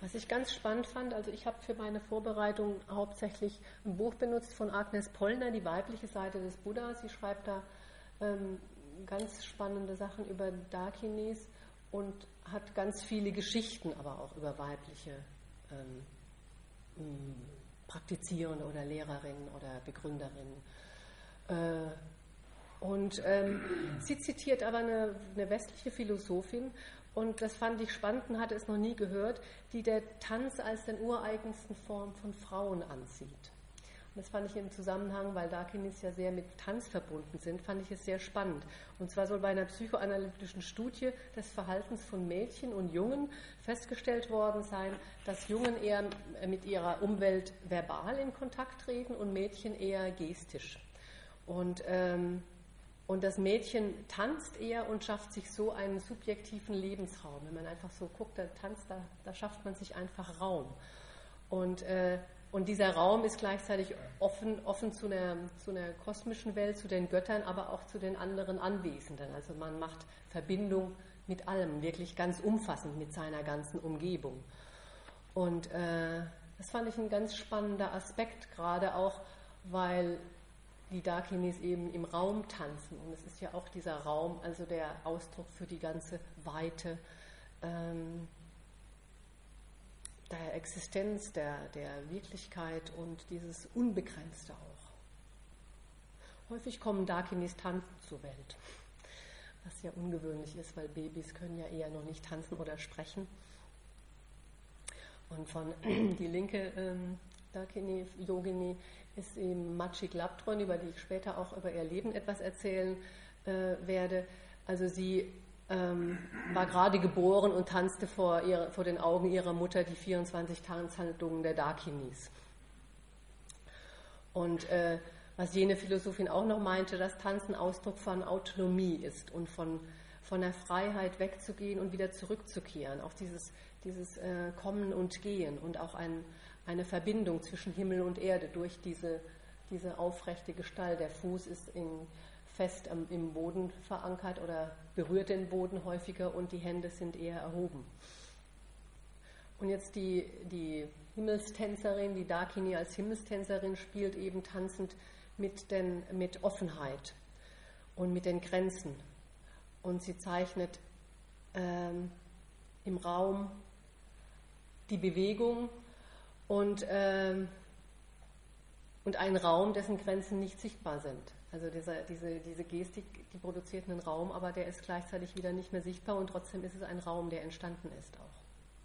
Was ich ganz spannend fand, also ich habe für meine Vorbereitung hauptsächlich ein Buch benutzt von Agnes Pollner, die weibliche Seite des Buddha. Sie schreibt da ganz spannende Sachen über Dakinis und hat ganz viele Geschichten, aber auch über weibliche Praktizierende oder Lehrerinnen oder Begründerinnen. Sie zitiert aber eine westliche Philosophin, und das fand ich spannend und hatte es noch nie gehört, die der Tanz als den ureigensten Form von Frauen ansieht. Und das fand ich im Zusammenhang, weil Dakinis ja sehr mit Tanz verbunden sind, fand ich es sehr spannend. Und zwar soll bei einer psychoanalytischen Studie des Verhaltens von Mädchen und Jungen festgestellt worden sein, dass Jungen eher mit ihrer Umwelt verbal in Kontakt treten und Mädchen eher gestisch. Und das Mädchen tanzt eher und schafft sich so einen subjektiven Lebensraum. Wenn man einfach so guckt, da tanzt, da schafft man sich einfach Raum. Und dieser Raum ist gleichzeitig offen zu einer kosmischen Welt, zu den Göttern, aber auch zu den anderen Anwesenden. Also man macht Verbindung mit allem, wirklich ganz umfassend mit seiner ganzen Umgebung. Und das fand ich ein ganz spannender Aspekt, gerade auch, weil die Dakinis eben im Raum tanzen. Und es ist ja auch dieser Raum, also der Ausdruck für die ganze Weite der Existenz, der Wirklichkeit und dieses Unbegrenzte auch. Häufig kommen Dakinis tanzen zur Welt, was ja ungewöhnlich ist, weil Babys können ja eher noch nicht tanzen oder sprechen. Und von die linke Dakini, Yogini, ist eben Machik Labdron, über die ich später auch über ihr Leben etwas erzählen werde. Also sie war gerade geboren und tanzte vor den Augen ihrer Mutter die 24 Tanzhandlungen der Dakinis. Und was jene Philosophin auch noch meinte, dass Tanzen Ausdruck von Autonomie ist und von der Freiheit wegzugehen und wieder zurückzukehren. Auch dieses Kommen und Gehen und auch eine Verbindung zwischen Himmel und Erde durch diese aufrechte Gestalt. Der Fuß ist fest im Boden verankert oder berührt den Boden häufiger und die Hände sind eher erhoben. Und jetzt die Himmelstänzerin, die Dakini als Himmelstänzerin spielt eben tanzend mit Offenheit und mit den Grenzen. Und sie zeichnet im Raum die Bewegung und einen Raum, dessen Grenzen nicht sichtbar sind. Also diese Gestik, die produziert einen Raum, aber der ist gleichzeitig wieder nicht mehr sichtbar und trotzdem ist es ein Raum, der entstanden ist auch.